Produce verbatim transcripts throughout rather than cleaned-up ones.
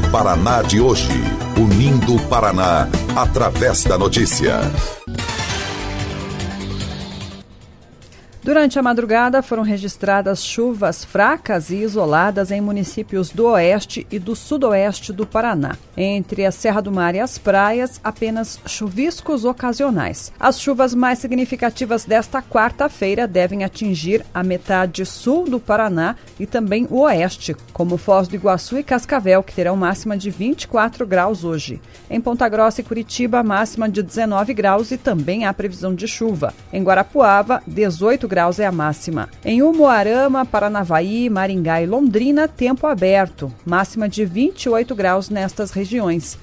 Paraná de hoje, unindo o Paraná através da notícia. Durante a madrugada foram registradas chuvas fracas e isoladas em municípios do oeste e do sudoeste do Paraná. Entre a Serra do Mar e as praias, apenas chuviscos ocasionais. As chuvas mais significativas desta quarta-feira devem atingir a metade sul do Paraná e também o oeste, como Foz do Iguaçu e Cascavel, que terão máxima de vinte e quatro graus hoje. Em Ponta Grossa e Curitiba, máxima de dezenove graus e também há previsão de chuva. Em Guarapuava, dezoito graus. graus é a máxima. Em Umuarama, Paranavaí, Maringá e Londrina, tempo aberto, máxima de vinte e oito graus nestas regiões.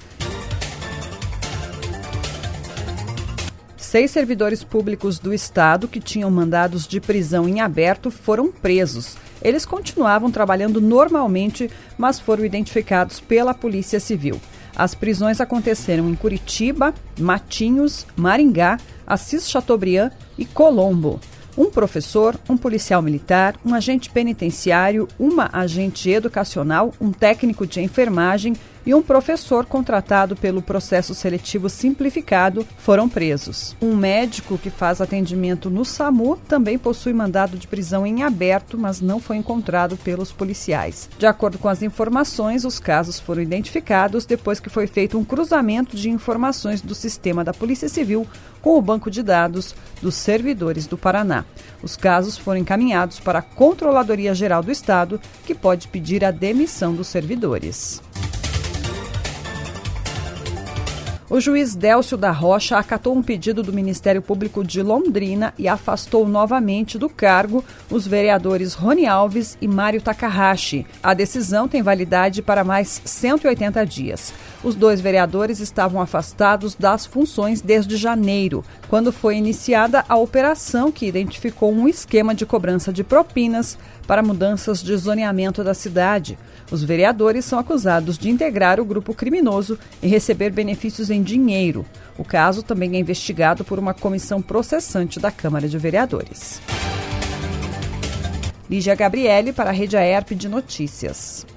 Seis servidores públicos do estado que tinham mandados de prisão em aberto foram presos. Eles continuavam trabalhando normalmente, mas foram identificados pela Polícia Civil. As prisões aconteceram em Curitiba, Matinhos, Maringá, Assis Chateaubriand e Colombo. Um professor, um policial militar, um agente penitenciário, uma agente educacional, um técnico de enfermagem e um professor contratado pelo processo seletivo simplificado foram presos. Um médico que faz atendimento no SAMU também possui mandado de prisão em aberto, mas não foi encontrado pelos policiais. De acordo com as informações, os casos foram identificados depois que foi feito um cruzamento de informações do sistema da Polícia Civil com o banco de dados dos servidores do Paraná. Os casos foram encaminhados para a Controladoria Geral do Estado, que pode pedir a demissão dos servidores. O juiz Délcio da Rocha acatou um pedido do Ministério Público de Londrina e afastou novamente do cargo os vereadores Rony Alves e Mário Takahashi. A decisão tem validade para mais cento e oitenta dias. Os dois vereadores estavam afastados das funções desde janeiro, quando foi iniciada a operação que identificou um esquema de cobrança de propinas para mudanças de zoneamento da cidade. Os vereadores são acusados de integrar o grupo criminoso e receber benefícios em dinheiro. O caso também é investigado por uma comissão processante da Câmara de Vereadores. Lígia Gabriele para a Rede Aerp de Notícias.